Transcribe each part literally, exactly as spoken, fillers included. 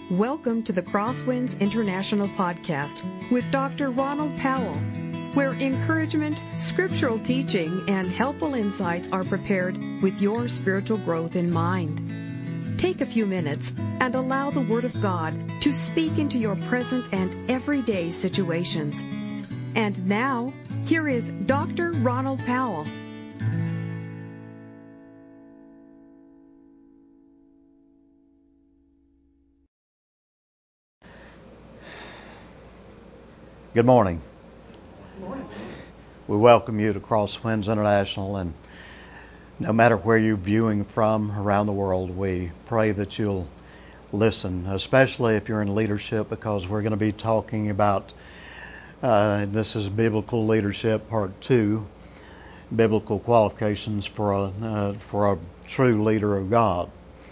Welcome to the Crosswinds International Podcast with Doctor Ronald Powell, where encouragement, scriptural teaching, and helpful insights are prepared with your spiritual growth in mind. Take a few minutes and allow the Word of God to speak into your present and everyday situations. And now, here is Doctor Ronald Powell. Good morning. Good morning. We welcome you to Crosswinds International, and no matter where you're viewing from around the world, we pray that you'll listen, especially if you're in leadership, because we're going to be talking about, uh, this is Biblical Leadership Part two, Biblical Qualifications for a, uh, for a True Leader of God.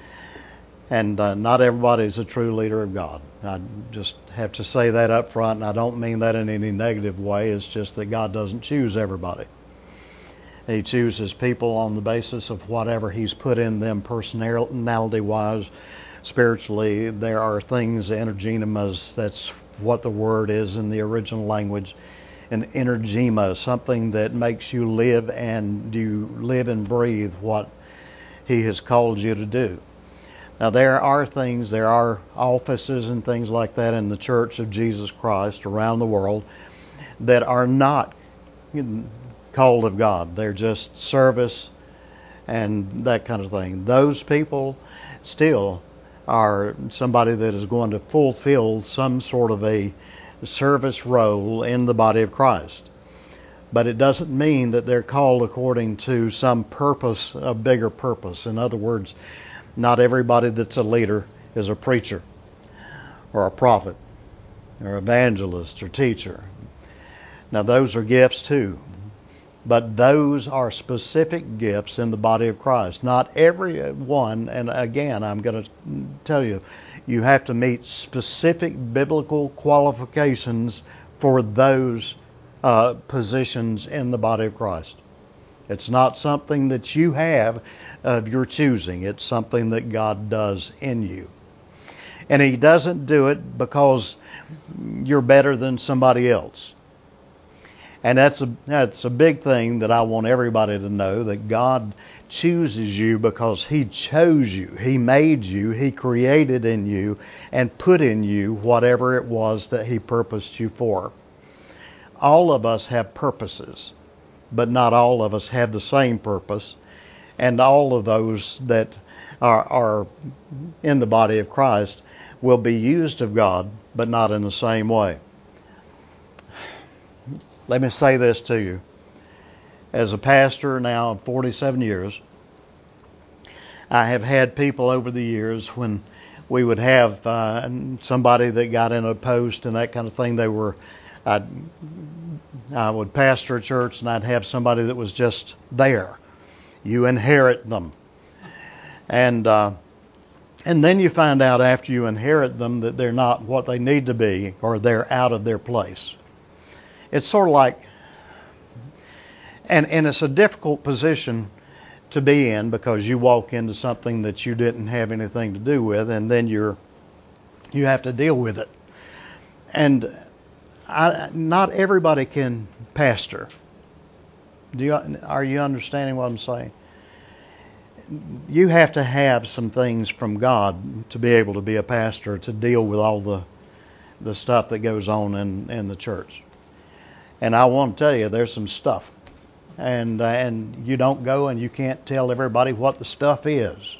And uh, not everybody is a true leader of God. I just have to say that up front, and I don't mean that in any negative way. It's just that God doesn't choose everybody. He chooses people on the basis of whatever He's put in them personality-wise. Spiritually, there are things, energemas, that's what the word is in the original language. An energema, something that makes you live and you live and breathe what He has called you to do. Now, there are things, there are offices and things like that in the Church of Jesus Christ around the world that are not called of God. They're just service and that kind of thing. Those people still are somebody that is going to fulfill some sort of a service role in the body of Christ. But it doesn't mean that they're called according to some purpose, a bigger purpose. In other words, not everybody that's a leader is a preacher or a prophet or evangelist or teacher. Now, those are gifts too. But those are specific gifts in the body of Christ. Not every one, and again, I'm going to tell you, you have to meet specific biblical qualifications for those uh, positions in the body of Christ. It's not something that you have of your choosing. It's something that God does in you. And He doesn't do it because you're better than somebody else. And that's a that's a big thing that I want everybody to know, that God chooses you because He chose you. He made you. He created in you and put in you whatever it was that He purposed you for. All of us have purposes, but not all of us have the same purpose. And all of those that are, are in the body of Christ will be used of God, but not in the same way. Let me say this to you. As a pastor now of forty-seven years, I have had people over the years when we would have uh, somebody that got in a post and that kind of thing. They were, I'd, I would pastor a church and I'd have somebody that was just there. You inherit them. And uh, and then you find out after you inherit them that they're not what they need to be, or they're out of their place. It's sort of like, and, and it's a difficult position to be in, because you walk into something that you didn't have anything to do with, and then you're you have to deal with it. And I, not everybody can pastor. Do you, are you understanding what I'm saying? You have to have some things from God to be able to be a pastor, to deal with all the the stuff that goes on in, in the church. And I want to tell you, there's some stuff. And uh, and you don't go and you can't tell everybody what the stuff is.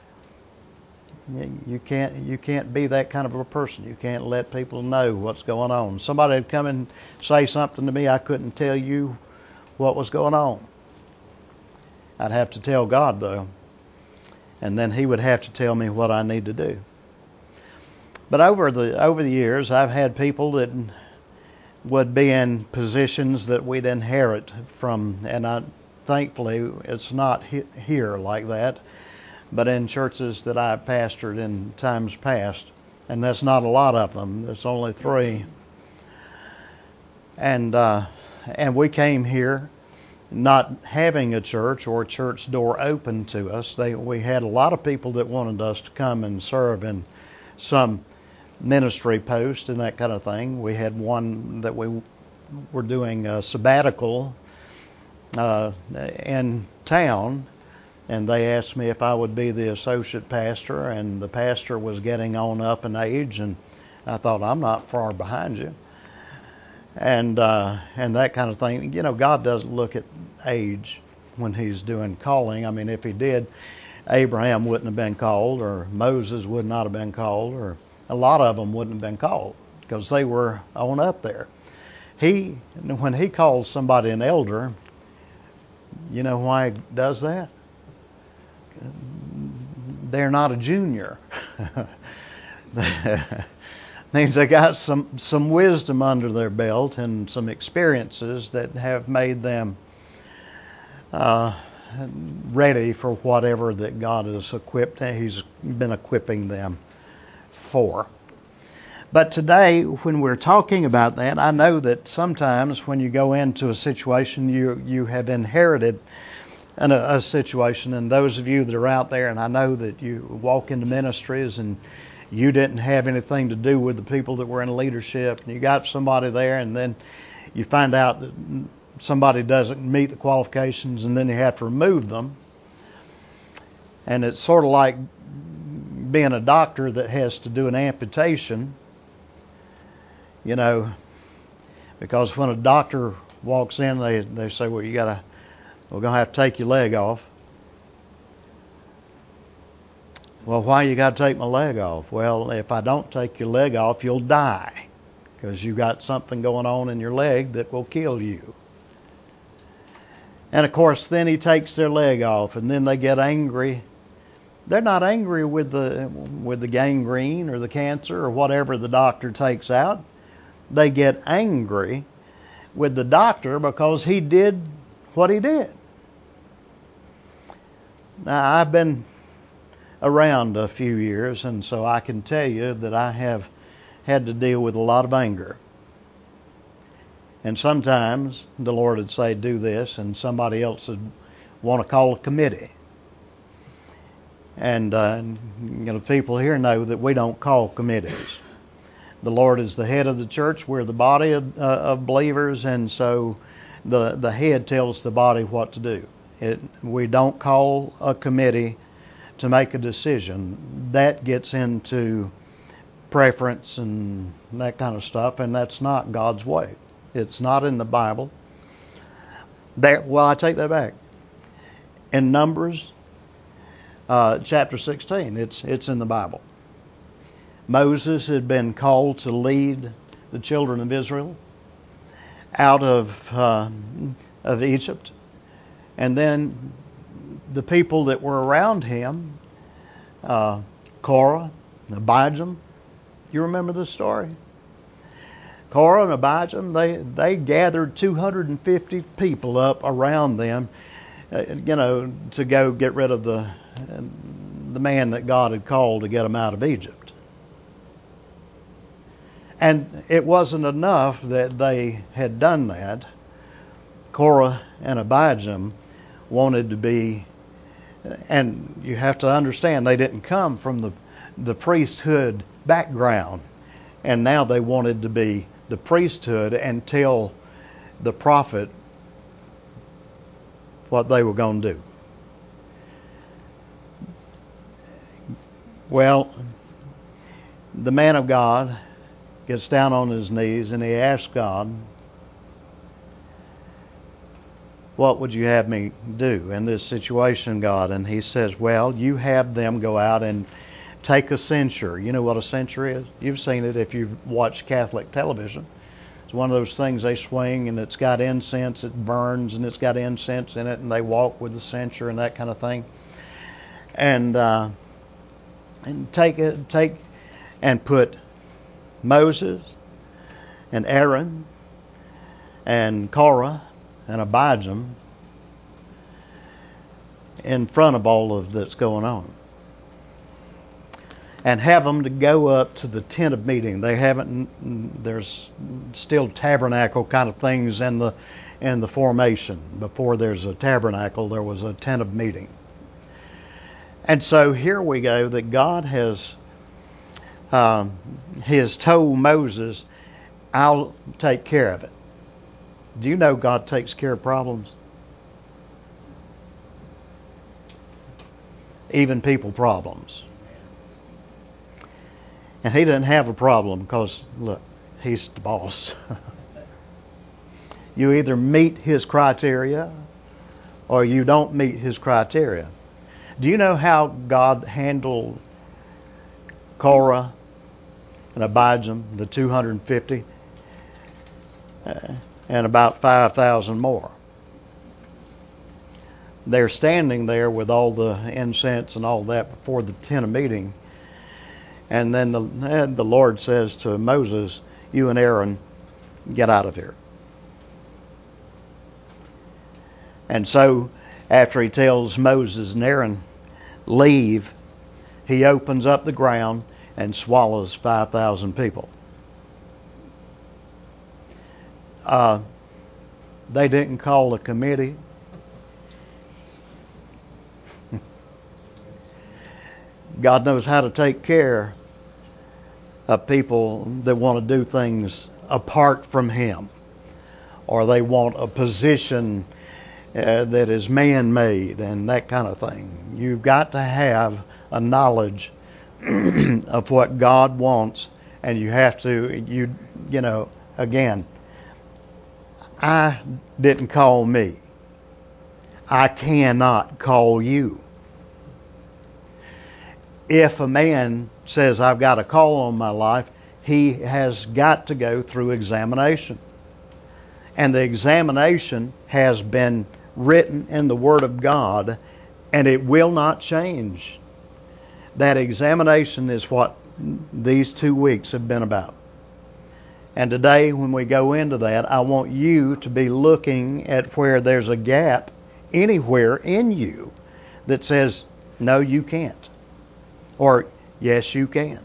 You can't you can't be that kind of a person. You can't let people know what's going on. Somebody would come and say something to me, I couldn't tell you what was going on. I'd have to tell God, though, and then He would have to tell me what I need to do. But over the over the years, I've had people that would be in positions that we'd inherit from, and I, thankfully it's not he, here like that, but in churches that I pastored in times past, and that's not a lot of them. There's only three, and uh, and we came here not having a church or a church door open to us. They, we had a lot of people that wanted us to come and serve in some ministry post and that kind of thing. We had one that we were doing a sabbatical uh, in town, and they asked me if I would be the associate pastor, and the pastor was getting on up in age, and I thought, I'm not far behind you. And uh, and that kind of thing. You know, God doesn't look at age when He's doing calling. I mean, if He did, Abraham wouldn't have been called, or Moses would not have been called, or a lot of them wouldn't have been called because they were on up there. He, when He calls somebody an elder, you know why He does that? They're not a junior. Means they got some some wisdom under their belt and some experiences that have made them uh, ready for whatever that God has equipped. He's been equipping them for. But today, when we're talking about that, I know that sometimes when you go into a situation, you you have inherited an, a, a situation, and those of you that are out there, and I know that you walk into ministries and you didn't have anything to do with the people that were in leadership, and you got somebody there, and then you find out that somebody doesn't meet the qualifications, and then you have to remove them. And it's sort of like being a doctor that has to do an amputation, you know, because when a doctor walks in, they they say, well, you gotta, we're gonna have to take your leg off. Well, why you got to take my leg off? Well, if I don't take your leg off, you'll die because you got something going on in your leg that will kill you. And of course, then he takes their leg off, and then they get angry. They're not angry with the with the gangrene or the cancer or whatever the doctor takes out. They get angry with the doctor because he did what he did. Now, I've been around a few years, and so I can tell you that I have had to deal with a lot of anger. And sometimes the Lord would say, do this, and somebody else would want to call a committee. And uh, you know, people here know that we don't call committees. The Lord is the head of the church. We're the body of, uh, of believers, and so the the head tells the body what to do. It, we don't call a committee to make a decision. That gets into preference and that kind of stuff, and that's not God's way. It's not in the Bible. There, well, I take that back. In Numbers uh, chapter sixteen, it's it's in the Bible. Moses had been called to lead the children of Israel out of uh, of Egypt, and then the people that were around him, uh, Korah, Abijam, you remember this story? Korah and Abijam, they, they gathered two hundred fifty people up around them, uh, you know, to go get rid of the the man that God had called to get them out of Egypt. And it wasn't enough that they had done that. Korah and Abijam wanted to be, and you have to understand, they didn't come from the the priesthood background, and now they wanted to be the priesthood and tell the prophet what they were going to do. Well, the man of God gets down on his knees and he asks God, what would you have me do in this situation, God? And he says, well, you have them go out and take a censer. You know what a censer is? You've seen it if you've watched Catholic television. It's one of those things they swing, and it's got incense, it burns, and it's got incense in it, and they walk with the censer and that kind of thing. And uh, and take it, take and put Moses and Aaron and Korah and Abijam in front of all of that's going on, and have them to go up to the tent of meeting. They haven't. There's still tabernacle kind of things in the in the formation. Before there's a tabernacle, there was a tent of meeting. And so here we go. That God has um, he has told Moses, I'll take care of it. Do you know God takes care of problems? Even people problems. And he didn't have a problem because, look, he's the boss. You either meet his criteria or you don't meet his criteria. Do you know how God handled Korah and Abijam, the two hundred fifty, uh, and about five thousand more? They're standing there with all the incense and all that before the tent of meeting. And then the, and the Lord says to Moses, you and Aaron, get out of here. And so, after he tells Moses and Aaron, leave, he opens up the ground and swallows five thousand people. Uh, they didn't call a committee. God knows how to take care of people that want to do things apart from Him, or they want a position uh, that is man-made and that kind of thing. You've got to have a knowledge of what God wants, and you have to, you, you know, again, I didn't call me. I cannot call you. If a man says, I've got a call on my life, he has got to go through examination. And the examination has been written in the Word of God, and it will not change. That examination is what these two weeks have been about. And today, when we go into that, I want you to be looking at where there's a gap anywhere in you that says, no, you can't. Or, yes, you can.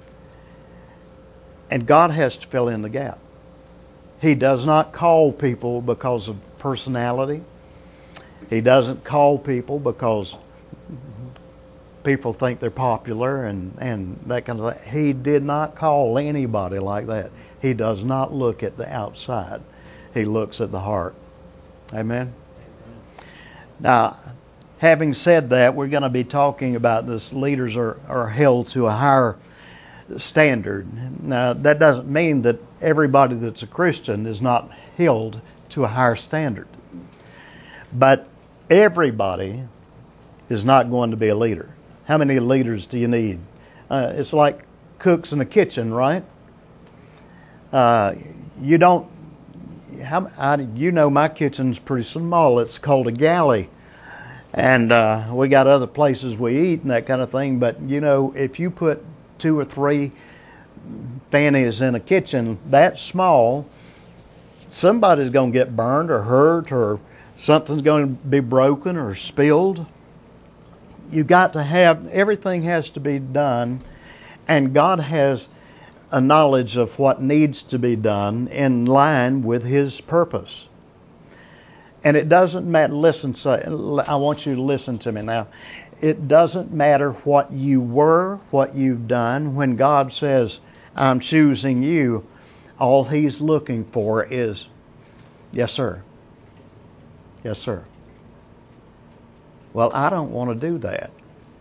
And God has to fill in the gap. He does not call people because of personality. He doesn't call people because people think they're popular and, and that kind of thing. He did not call anybody like that. He does not look at the outside. He looks at the heart. Amen? Amen. Now, having said that, we're going to be talking about this. Leaders are, are held to a higher standard. Now, that doesn't mean that everybody that's a Christian is not held to a higher standard. But everybody is not going to be a leader. How many leaders do you need? Uh, it's like cooks in the kitchen, right? Uh, you don't. How, I, you know, my kitchen's pretty small. It's called a galley. And uh, we got other places we eat and that kind of thing. But, you know, if you put two or three fannies in a kitchen that small, somebody's going to get burned or hurt, or something's going to be broken or spilled. You got to have, everything has to be done. And God has a knowledge of what needs to be done in line with His purpose. And it doesn't matter, listen, say, I want you to listen to me now. It doesn't matter what you were, what you've done. When God says, I'm choosing you, all He's looking for is, yes, sir. Yes, sir. Well, I don't want to do that.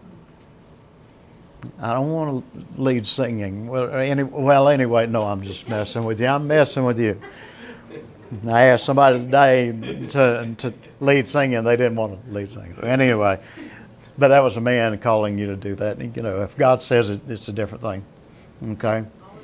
I don't want to lead singing. Well, any, well, anyway, no, I'm just messing with you. I'm messing with you. I asked somebody today to to lead singing. They didn't want to lead singing. Anyway, but that was a man calling you to do that. And, you know, if God says it, it's a different thing. Okay?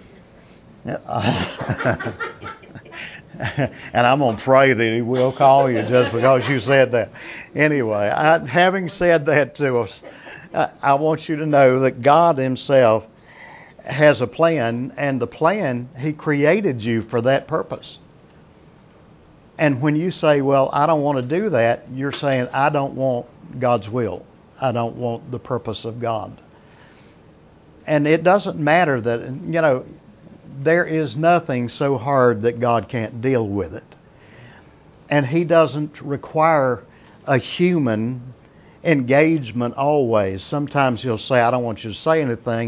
And I'm going to pray that He will call you just because you said that. Anyway, I, having said that to us, I, I want you to know that God Himself has a plan, and the plan, He created you for that purpose. And when you say, well, I don't want to do that, you're saying, I don't want God's will. I don't want the purpose of God. And it doesn't matter that, you know, there is nothing so hard that God can't deal with it. And He doesn't require a human engagement always. Sometimes He'll say, I don't want you to say anything.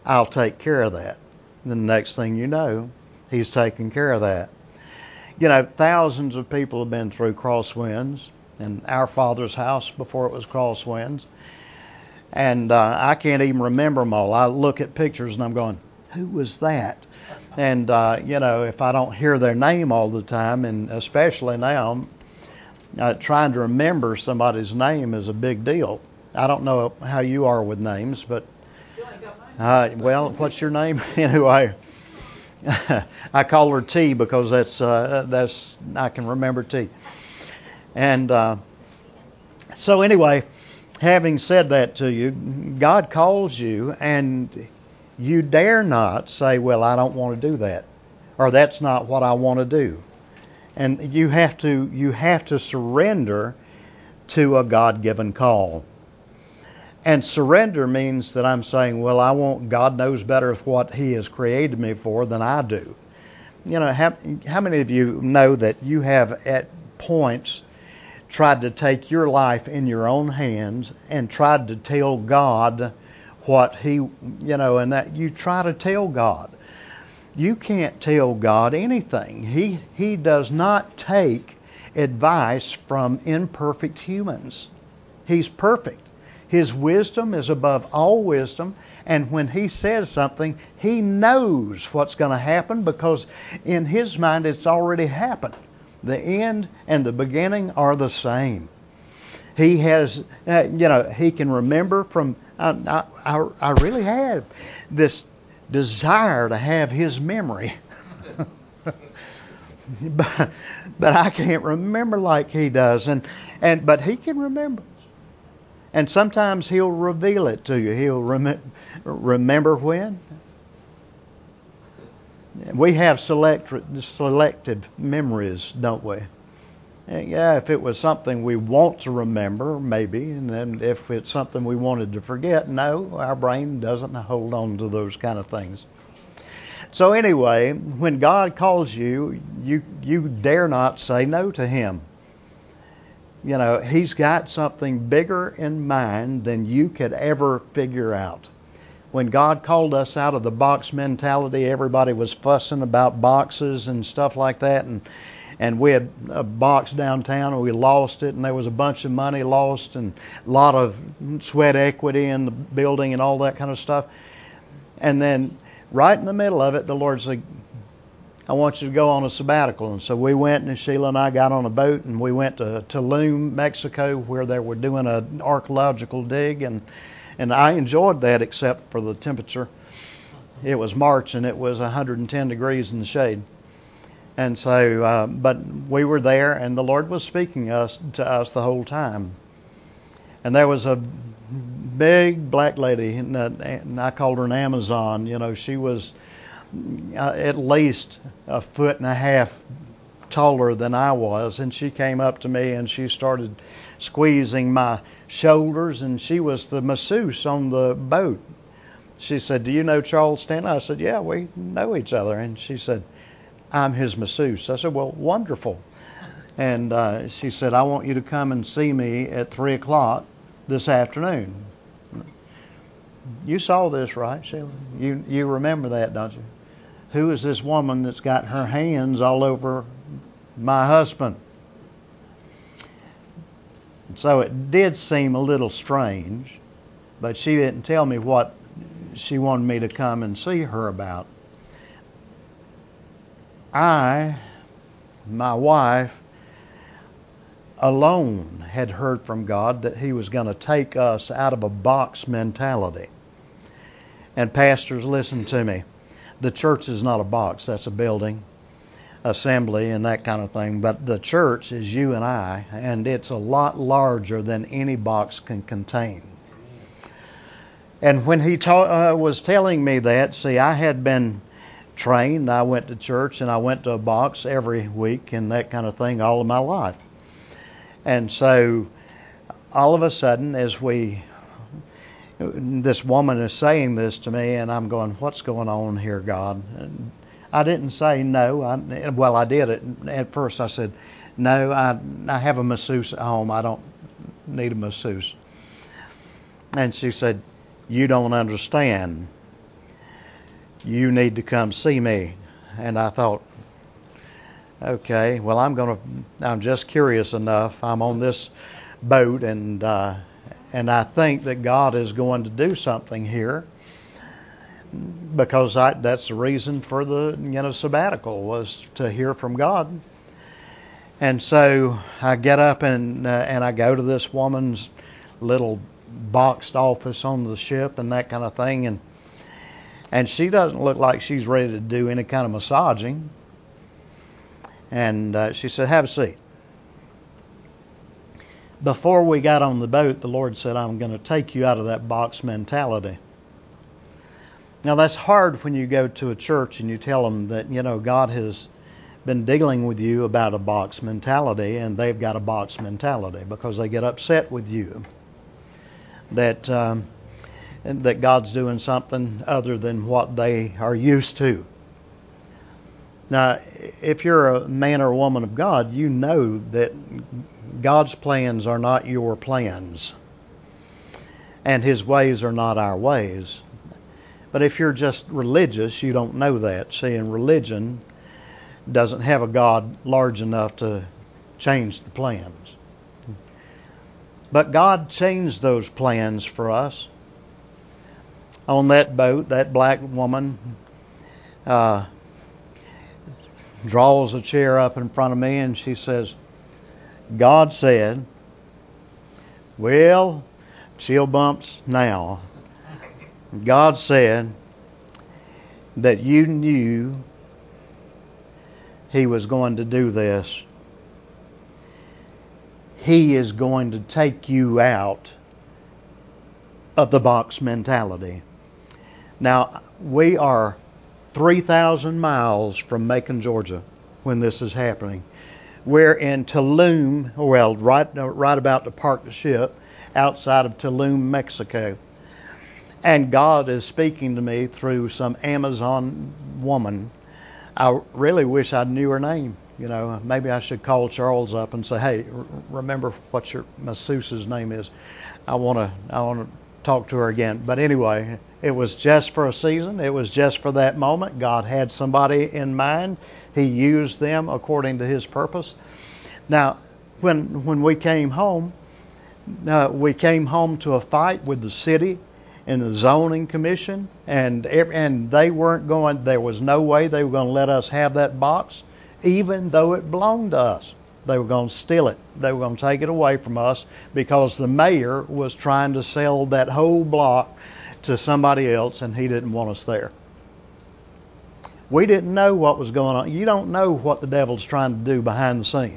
I'll take care of that. And the next thing you know, He's taking care of that. You know, thousands of people have been through Crosswinds and our Father's house before it was Crosswinds. And uh, I can't even remember them all. I look at pictures and I'm going, who was that? And, uh, you know, if I don't hear their name all the time, and especially now, uh, trying to remember somebody's name is a big deal. I don't know how you are with names, but, uh, well, what's your name? Anyway, I call her T because that's, uh, that's I can remember T. And uh, so anyway, having said that to you, God calls you, and you dare not say, well, I don't want to do that, or that's not what I want to do. And you have to you have to surrender to a God-given call. And surrender means that I'm saying, well, I want, God knows better what He has created me for than I do. You know, how, how many of you know that you have at points tried to take your life in your own hands and tried to tell God what He, you know, and that you try to tell God. You can't tell God anything. He He does not take advice from imperfect humans. He's perfect. His wisdom is above all wisdom, and when He says something, He knows what's going to happen because in His mind it's already happened. The end and the beginning are the same. He has, uh, you know, He can remember from, I, I, I really have this desire to have His memory. but, but I can't remember like He does, and, and but He can remember. And sometimes He'll reveal it to you. He'll rem- remember when. We have select, selective memories, don't we? Yeah, if it was something we want to remember, maybe. And then if it's something we wanted to forget, no, our brain doesn't hold on to those kind of things. So anyway, when God calls you, you, you dare not say no to Him. You know, He's got something bigger in mind than you could ever figure out. When God called us out of the box mentality, everybody was fussing about boxes and stuff like that. And and we had a box downtown and we lost it, and there was a bunch of money lost and a lot of sweat equity in the building and all that kind of stuff. And then right in the middle of it, the Lord said, I want you to go on a sabbatical. And so we went, and Sheila and I got on a boat, and we went to Tulum, Mexico, where they were doing an archaeological dig, and and I enjoyed that except for the temperature. It was March, and it was one hundred ten degrees in the shade. And so, uh, but we were there, and the Lord was speaking us to us the whole time. And there was a big black lady, and I called her an Amazon. You know, she was Uh, at least a foot and a half taller than I was, and she came up to me and she started squeezing my shoulders, and she was the masseuse on the boat. She said, do you know Charles Stanley? I said, yeah, we know each other. And she said, I'm his masseuse. I said, well, wonderful. And uh, she said, I want you to come and see me at three o'clock this afternoon. You saw this, right, Sheila? You, you remember that, don't you? Who is this woman that's got her hands all over my husband? So it did seem a little strange, but she didn't tell me what she wanted me to come and see her about. I, my wife, alone had heard from God that He was going to take us out of a box mentality. And pastors, listen to me. The church is not a box. That's a building, assembly, and that kind of thing. But the church is you and I, and it's a lot larger than any box can contain. And when he ta- uh, was telling me that, see, I had been trained. I went to church, and I went to a box every week and that kind of thing all of my life. And so all of a sudden, as we... this woman is saying this to me, and I'm going, what's going on here, God? And I didn't say no. I, well, I did it. At first I said, no, I, I have a masseuse at home. I don't need a masseuse. And she said, you don't understand. you need to come see me. And I thought, okay, well, I'm going to, I'm just curious enough. I'm on this boat, and uh, and I think that God is going to do something here, because I, that's the reason for the, you know, sabbatical, was to hear from God. And so I get up and uh, and I go to this woman's little boxed office on the ship and that kind of thing, and and she doesn't look like she's ready to do any kind of massaging. And uh, she said, "Have a seat." Before we got on the boat, the Lord said, "I'm going to take you out of that box mentality." Now, that's hard when you go to a church and you tell them that, you know, God has been dealing with you about a box mentality, and they've got a box mentality because they get upset with you that um, that God's doing something other than what they are used to. Now, if you're a man or a woman of God, you know that God's plans are not your plans, and His ways are not our ways. But if you're just religious, you don't know that. See, and religion doesn't have a God large enough to change the plans. But God changed those plans for us. On that boat, that black woman uh, draws a chair up in front of me, and she says, "God said," well, chill bumps now. God said that you knew He was going to do this. He is going to take you out of the box mentality. Now, we are three thousand miles from Macon, Georgia, when this is happening. We're in Tulum, well, right, right about to park the ship outside of Tulum, Mexico. And God is speaking to me through some Amazon woman. I really wish I knew her name. You know, maybe I should call Charles up and say, "Hey, r- remember what your masseuse's name is? I want to, I want to talk to her again." But anyway, it was just for a season. It was just for that moment. God had somebody in mind. He used them according to His purpose. Now, when when we came home, uh, we came home to a fight with the city and the zoning commission, and every, and they weren't going. There was no way they were going to let us have that box, even though it belonged to us. They were going to steal it. They were going to take it away from us because the mayor was trying to sell that whole block to somebody else, and he didn't want us there. We didn't know what was going on. You don't know what the devil's trying to do behind the scene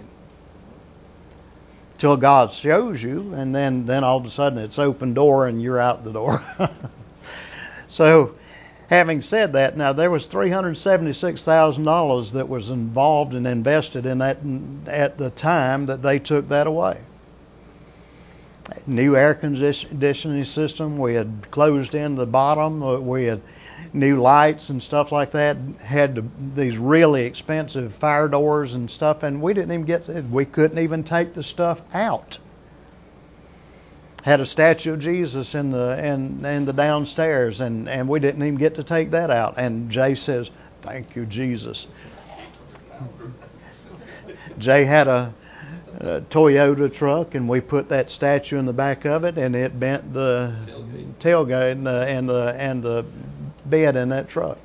till God shows you, and then, then all of a sudden it's open door and you're out the door. So, having said that, now there was three hundred seventy-six thousand dollars that was involved and invested in that at the time that they took that away. New air conditioning system, we had closed in the bottom, we had new lights and stuff like that, had to, these really expensive fire doors and stuff, and we didn't even get to, we couldn't even take the stuff out. Had a statue of Jesus in the in, in the downstairs, and, and we didn't even get to take that out. And Jay says, "Thank you, Jesus." Jay had a, a Toyota truck, and we put that statue in the back of it, and it bent the tailgate and the and the, and the bed in that truck.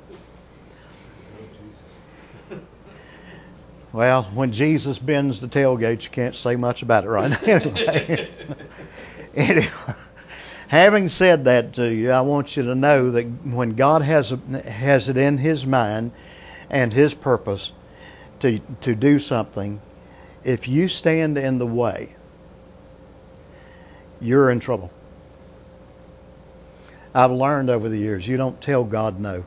Well, when Jesus bends the tailgate, you can't say much about it, right? Anyway, anyway, having said that to you, I want you to know that when God has a, has it in His mind and His purpose to to do something, if you stand in the way, you're in trouble. I've learned over the years, you don't tell God no.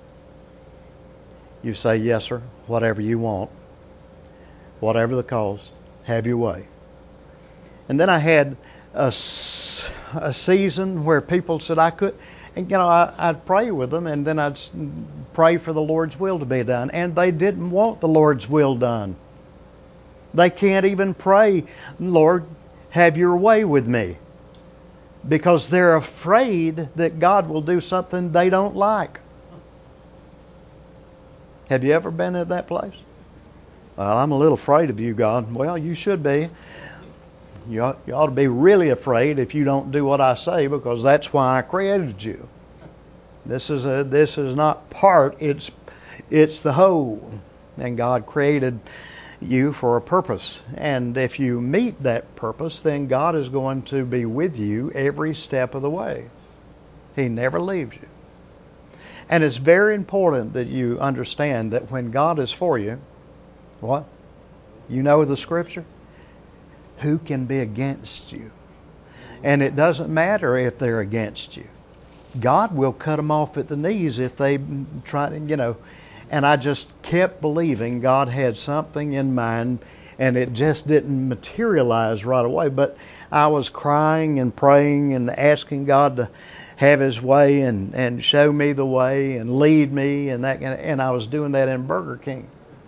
You say, "Yes, sir, whatever you want, whatever the cost, have your way." And then I had a, a season where people said I could, and you know, I, I'd pray with them, and then I'd pray for the Lord's will to be done, and they didn't want the Lord's will done. They can't even pray, "Lord, have your way with me," because they're afraid that God will do something they don't like. Have you ever been at that place? Well, I'm a little afraid of you, God. Well, you should be. You ought, you ought to be really afraid if you don't do what I say, because that's why I created you. This is a this is not part, it's it's the whole. And God created you for a purpose. And if you meet that purpose, then God is going to be with you every step of the way. He never leaves you. And it's very important that you understand that when God is for you, what? You know the scripture? Who can be against you? And it doesn't matter if they're against you. God will cut them off at the knees if they try to, you know. And I just kept believing God had something in mind, and it just didn't materialize right away. But I was crying and praying and asking God to have His way and, and show me the way and lead me, and that, and I was doing that in Burger King.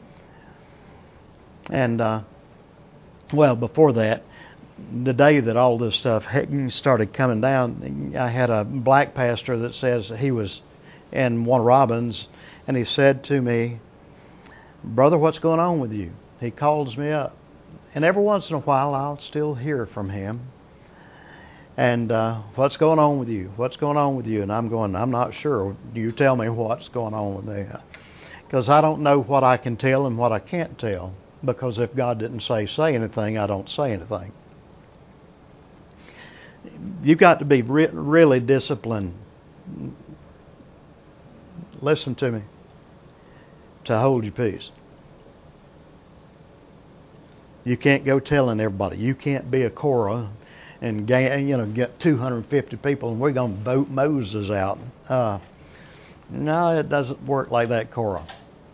And uh, well, before that, the day that all this stuff started coming down, I had a black pastor that says he was in Warner Robins, and he said to me, "Brother, what's going on with you?" He calls me up, and every once in a while I'll still hear from him. And uh, what's going on with you? What's going on with you? And I'm going, I'm not sure. You tell me what's going on with me, because I don't know what I can tell and what I can't tell. Because if God didn't say say anything, I don't say anything. You've got to be re- really disciplined. Listen to me. To hold your peace. You can't go telling everybody. You can't be a Korah and you know get two hundred fifty people and we're going to vote Moses out. Uh, no, it doesn't work like that, Korah.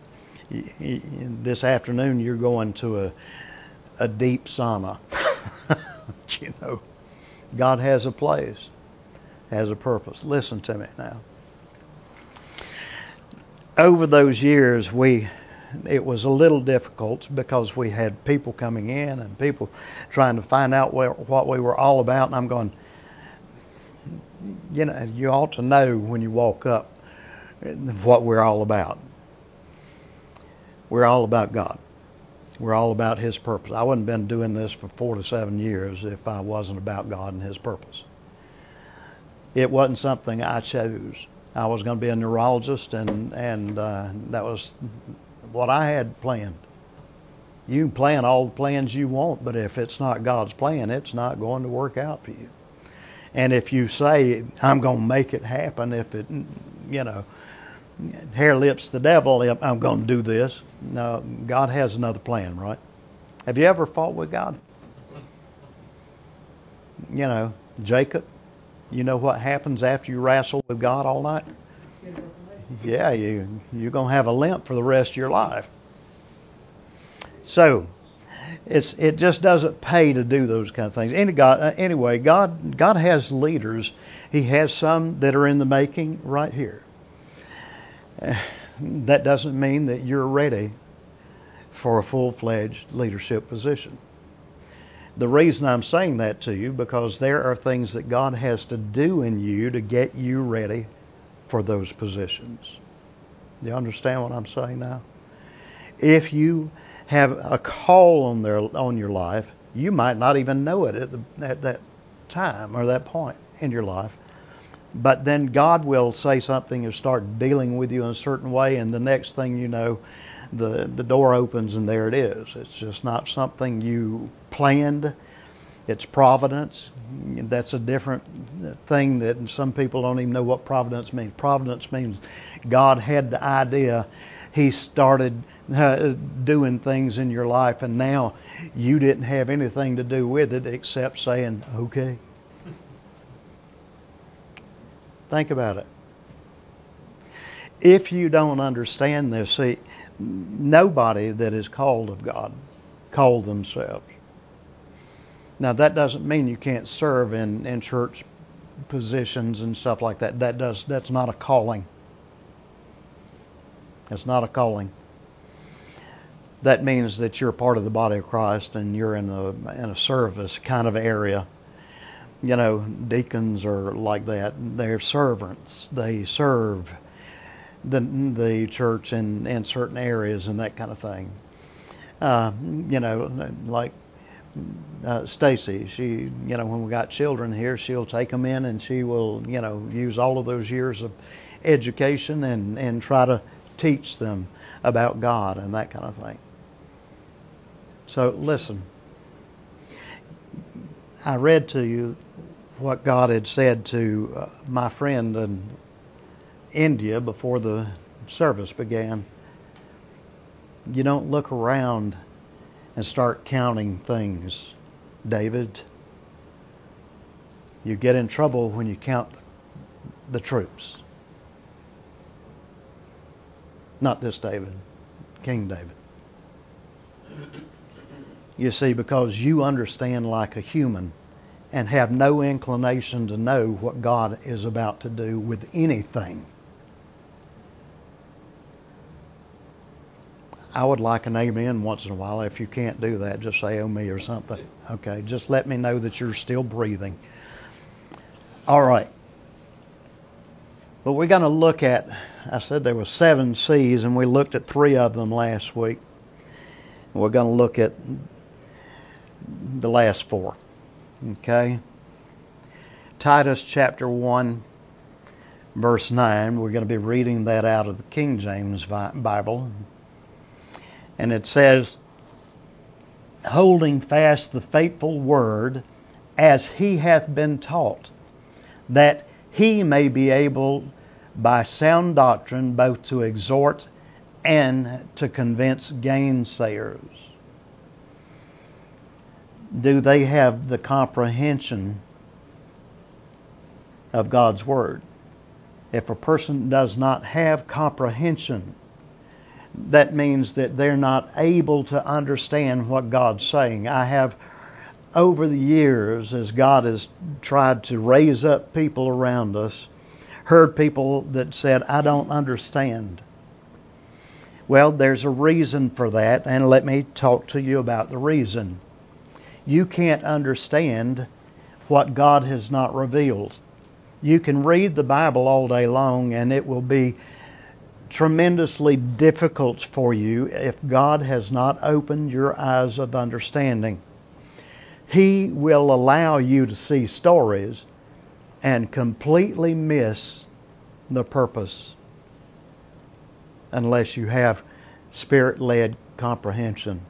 This afternoon you're going to a a deep sauna. You know, God has a place, has a purpose. Listen to me now. Over those years, we it was a little difficult because we had people coming in and people trying to find out where, what we were all about. And I'm going, you know, you ought to know when you walk up what we're all about. We're all about God. We're all about His purpose. I wouldn't have been doing this for four to seven years if I wasn't about God and His purpose. It wasn't something I chose. I was going to be a neurologist, and and uh, that was what I had planned. You can plan all the plans you want, but if it's not God's plan, it's not going to work out for you. And if you say, I'm going to make it happen, if it, you know, hair lips the devil, I'm going to do this. No, God has another plan, right? Have you ever fought with God? You know, Jacob, you know what happens after you wrestle with God all night? Yeah, you, you're going to have a limp for the rest of your life. So, it's it just doesn't pay to do those kind of things. Any God, anyway, God God has leaders. He has some that are in the making right here. That doesn't mean that you're ready for a full-fledged leadership position. The reason I'm saying that to you, because there are things that God has to do in you to get you ready for those positions. Do you understand what I'm saying now? If you have a call on their on your life, you might not even know it at, the, at that time or that point in your life. But then God will say something and start dealing with you in a certain way, and the next thing you know, the the door opens and there it is. It's just not something you planned. It's providence. That's a different thing that some people don't even know what providence means. Providence means God had the idea. He started uh, doing things in your life, and now you didn't have anything to do with it except saying, okay. Think about it. If you don't understand this, see, nobody that is called of God called themselves. Now, that doesn't mean you can't serve in, in church positions and stuff like that. That does that's not a calling. It's not a calling. That means that you're part of the body of Christ and you're in a in a service kind of area. You know, deacons are like that. They're servants. They serve. the the church in, in certain areas and that kind of thing. Uh, you know, like uh, Stacy, she, you know, when we got children here, she'll take them in and she will, you know, use all of those years of education and, and try to teach them about God and that kind of thing. So listen, I read to you what God had said to uh, my friend in India before the service began. You don't look around and start counting things, David. You get in trouble when you count the troops. Not this David, King David. You see, because you understand like a human and have no inclination to know what God is about to do with anything. I would like an amen once in a while. If you can't do that, just say, oh me or something. Okay, just let me know that you're still breathing. All right. But we're going to look at, I said there were seven C's, and we looked at three of them last week. We're going to look at the last four. Okay? Titus chapter one, verse nine. We're going to be reading that out of the King James Bible. And it says, holding fast the faithful word as he hath been taught, that he may be able by sound doctrine both to exhort and to convince gainsayers. Do they have the comprehension of God's Word? If a person does not have comprehension, that means that they're not able to understand what God's saying. I have, over the years, as God has tried to raise up people around us, heard people that said, I don't understand. Well, there's a reason for that, and let me talk to you about the reason. You can't understand what God has not revealed. You can read the Bible all day long, and it will be tremendously difficult for you if God has not opened your eyes of understanding. He will allow you to see stories and completely miss the purpose unless you have Spirit-led comprehension.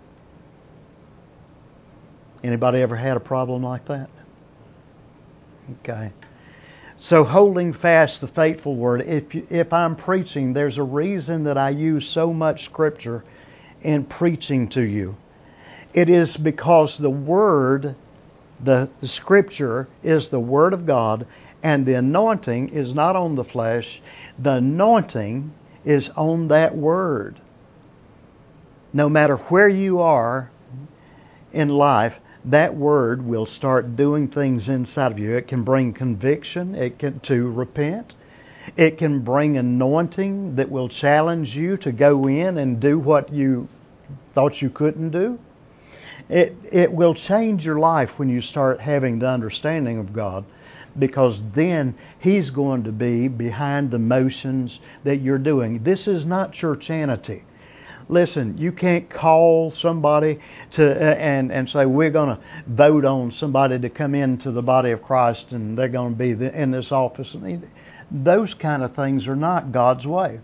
Anybody ever had a problem like that? Okay. So holding fast the faithful word, if if I'm preaching, there's a reason that I use so much Scripture in preaching to you. It is because the Word, the, the Scripture, is the Word of God, and the anointing is not on the flesh. The anointing is on that Word. No matter where you are in life, that word will start doing things inside of you. It can bring conviction. It can to repent. It can bring anointing that will challenge you to go in and do what you thought you couldn't do. It it will change your life when you start having the understanding of God, because then He's going to be behind the motions that you're doing. This is not churchianity. Listen, you can't call somebody to uh, and and say we're going to vote on somebody to come into the body of Christ and they're going to be the, in this office. Those kind of things are not God's way.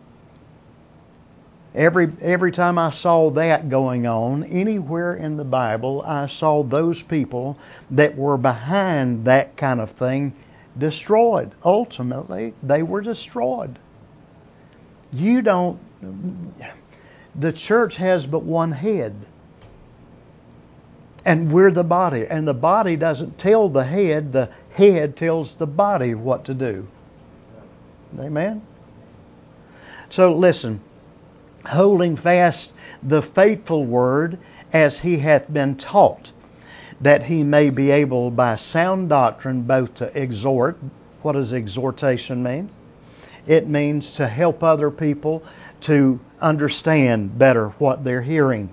Every every time I saw that going on anywhere in the Bible, I saw those people that were behind that kind of thing destroyed. Ultimately, they were destroyed. You don't. The church has but one head. And we're the body. And the body doesn't tell the head. The head tells the body what to do. Amen? So listen. Holding fast the faithful word as he hath been taught, that he may be able by sound doctrine both to exhort. What does exhortation mean? It means to help other people to understand better what they're hearing.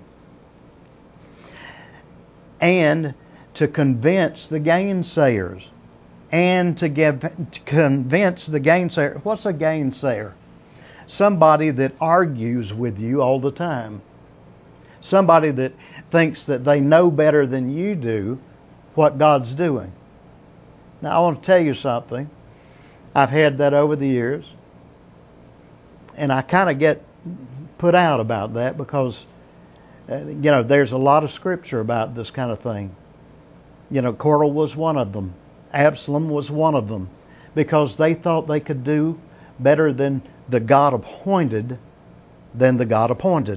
And to convince the gainsayers. And to, give, to convince the gainsayer. What's a gainsayer? somebody that argues with you all the time. Somebody that thinks that they know better than you do what God's doing. Now, I want to tell you something. I've had that over the years. And I kind of get put out about that because, uh, you know, there's a lot of scripture about this kind of thing. You know, Korah was one of them. Absalom was one of them. Because they thought they could do better than the God appointed than the God appointed.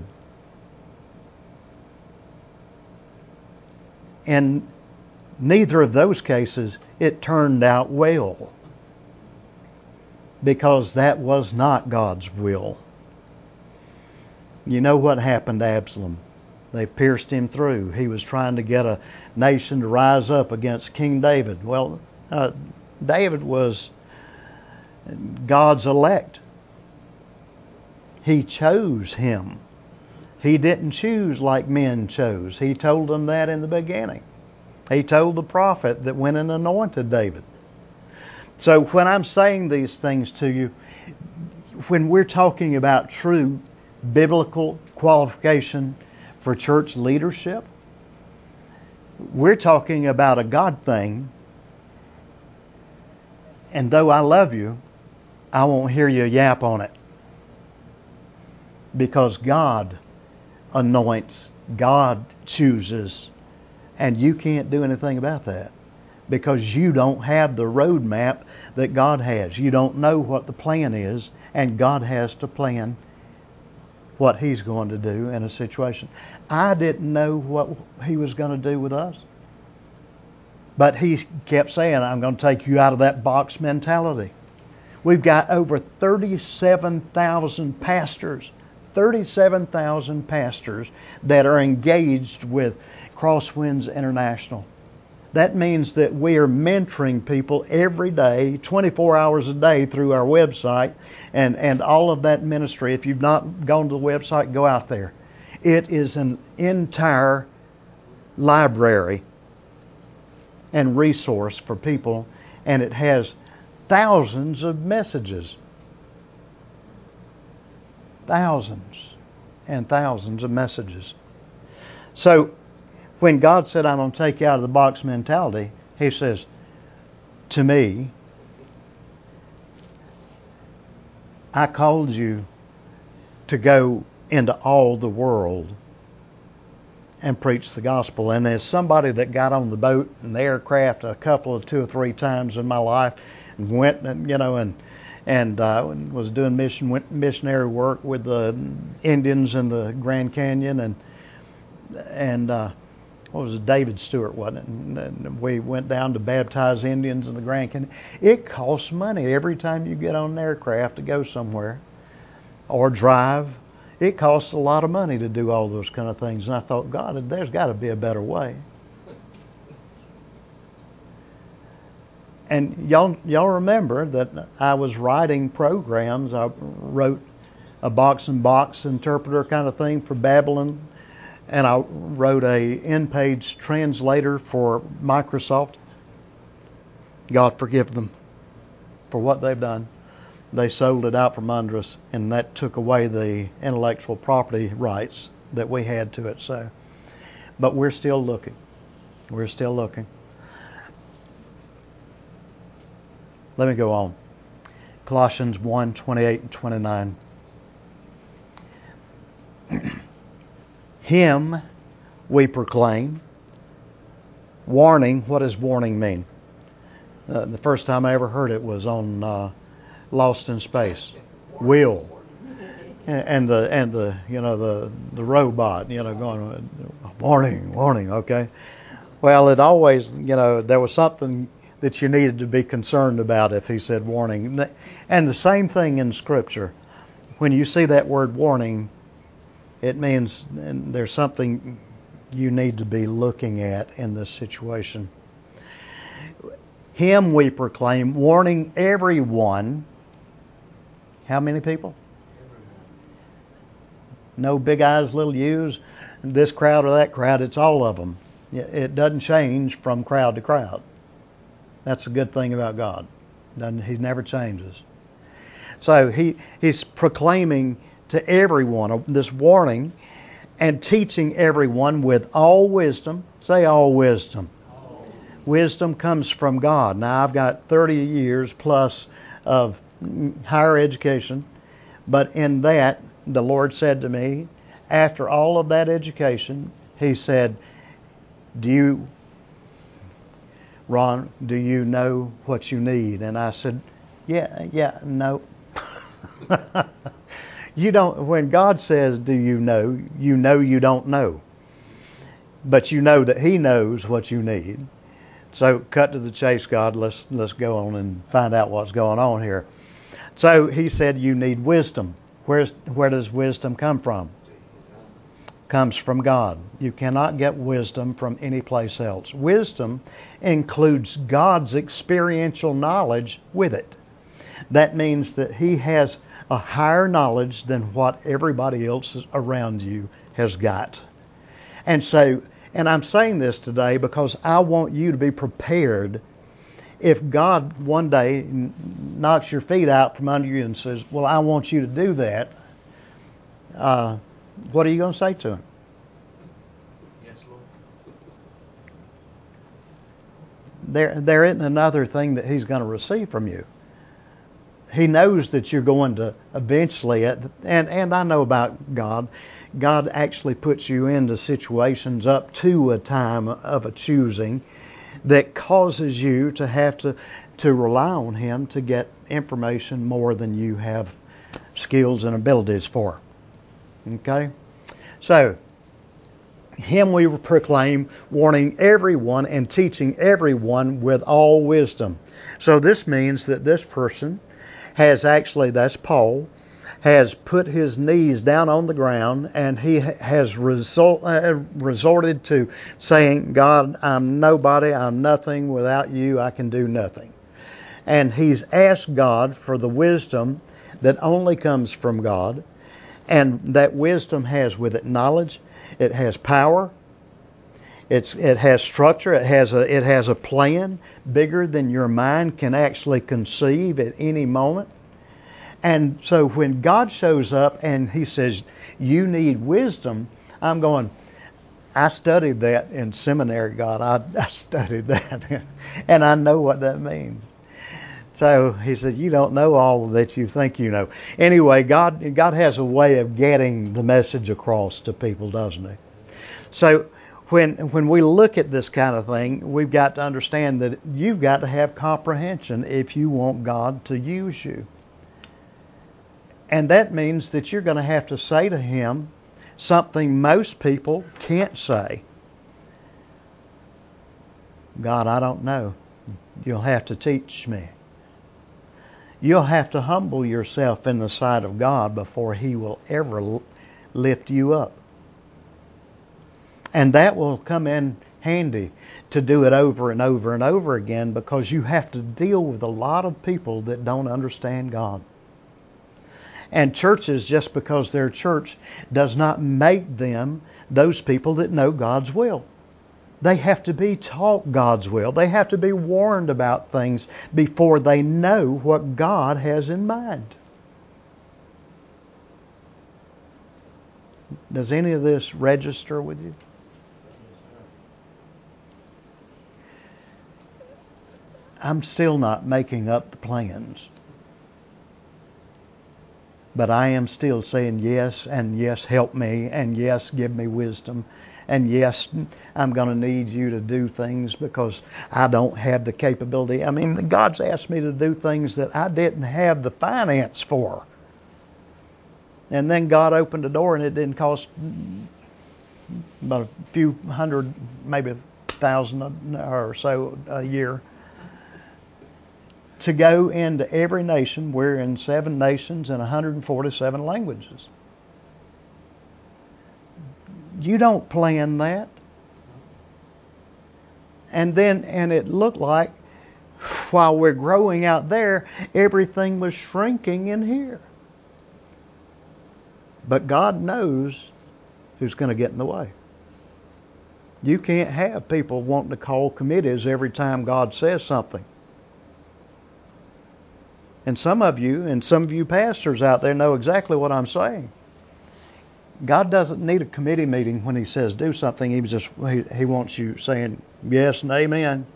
In neither of those cases, it turned out well. Because that was not God's will. You know what happened to Absalom? They pierced him through. He was trying to get a nation to rise up against King David. Well, uh, David was God's elect. He chose him. He didn't choose like men chose. He told them that in the beginning. He told the prophet that went and anointed David. So when I'm saying these things to you, when we're talking about true biblical qualification for church leadership, we're talking about a God thing. And though I love you, I won't hear you yap on it. Because God anoints, God chooses, and you can't do anything about that. Because you don't have the roadmap that God has. You don't know what the plan is, and God has to plan what He's going to do in a situation. I didn't know what He was going to do with us. But He kept saying, I'm going to take you out of that box mentality. We've got over thirty-seven thousand pastors, thirty-seven thousand pastors that are engaged with Crosswinds International. That means that we are mentoring people every day, twenty-four hours a day through our website and, and all of that ministry. If you've not gone to the website, go out there. It is an entire library and resource for people, and it has thousands of messages. Thousands and thousands of messages. So, when God said, I'm going to take you out of the box mentality, He says, to me, I called you to go into all the world and preach the gospel. And as somebody that got on the boat and the aircraft a couple of two or three times in my life and went and, you know, and and uh, was doing mission went missionary work with the Indians in the Grand Canyon and and uh, what was it, David Stewart, wasn't it? And, and we went down to baptize Indians in the Grand Canyon. It costs money every time you get on an aircraft to go somewhere or drive. It costs a lot of money to do all those kind of things. And I thought, God, there's got to be a better way. And y'all, y'all remember that I was writing programs. I wrote a box and box interpreter kind of thing for Babylon. And I wrote a in-page translator for Microsoft. God forgive them for what they've done. They sold it out from under us, and that took away the intellectual property rights that we had to it. So, but we're still looking. We're still looking. Let me go on. Colossians one, twenty-eight and twenty-nine. Him we proclaim. Warning. What does warning mean? Uh, the first time I ever heard it was on uh, Lost in Space. Will. And, and the and the you know the the robot you know going warning warning. Okay. Well, it always you know there was something that you needed to be concerned about if he said warning. And the same thing in Scripture. When you see that word warning, it means there's something you need to be looking at in this situation. Him we proclaim, warning everyone. How many people? No big eyes, little U's, this crowd or that crowd. It's all of them. It doesn't change from crowd to crowd. That's a good thing about God. He never changes. So he, he's proclaiming to everyone this warning and teaching everyone with all wisdom. Say all wisdom. All. Wisdom comes from God. Now I've got thirty years plus of higher education, but in that the Lord said to me, after all of that education, He said, do you, Ron, do you know what you need? And I said, yeah, yeah, no. You don't, when God says, do you know, you know you don't know. But you know that He knows what you need. So cut to the chase, God. Let's let's go on and find out what's going on here. So He said you need wisdom. Where's where does wisdom come from? Comes from God. You cannot get wisdom from any place else. Wisdom includes God's experiential knowledge with it. That means that He has a higher knowledge than what everybody else around you has got. And so, and I'm saying this today because I want you to be prepared if God one day knocks your feet out from under you and says, well, I want you to do that, uh, what are you going to say to Him? Yes, Lord. There, there isn't another thing that He's going to receive from you. He knows that you're going to eventually, and, and I know about God, God actually puts you into situations up to a time of a choosing that causes you to have to, to rely on Him to get information more than you have skills and abilities for. Okay? So, Him we proclaim, warning everyone and teaching everyone with all wisdom. So this means that this person has actually, that's Paul, has put his knees down on the ground and he has resort, uh, resorted to saying, God, I'm nobody, I'm nothing. Without you, I can do nothing. And he's asked God for the wisdom that only comes from God. And that wisdom has with it knowledge, it has power, it's it has structure, it has a it has a plan bigger than your mind can actually conceive at any moment. And so when God shows up and He says, you need wisdom, I'm going, I studied that in seminary, God. I, I studied that. And I know what that means. So He said, you don't know all that you think you know. Anyway, God God has a way of getting the message across to people, doesn't He? So when when we look at this kind of thing, we've got to understand that you've got to have comprehension if you want God to use you. And that means that you're going to have to say to Him something most people can't say. God, I don't know. You'll have to teach me. You'll have to humble yourself in the sight of God before He will ever lift you up. And that will come in handy to do it over and over and over again, because you have to deal with a lot of people that don't understand God. And churches, just because they're church, does not make them those people that know God's will. They have to be taught God's will. They have to be warned about things before they know what God has in mind. Does any of this register with you? I'm still not making up the plans. But I am still saying yes, and yes, help me, and yes, give me wisdom, and yes, I'm going to need you to do things because I don't have the capability. I mean, God's asked me to do things that I didn't have the finance for. And then God opened the door, and it didn't cost about a few hundred, maybe a thousand or so a year, to go into every nation. We're in seven nations and one hundred forty-seven languages. You don't plan that. And then, and it looked like while we're growing out there, everything was shrinking in here. But God knows who's going to get in the way. You can't have people wanting to call committees every time God says something. And some of you, and some of you pastors out there know exactly what I'm saying. God doesn't need a committee meeting when He says do something. He just He, he wants you saying yes and amen.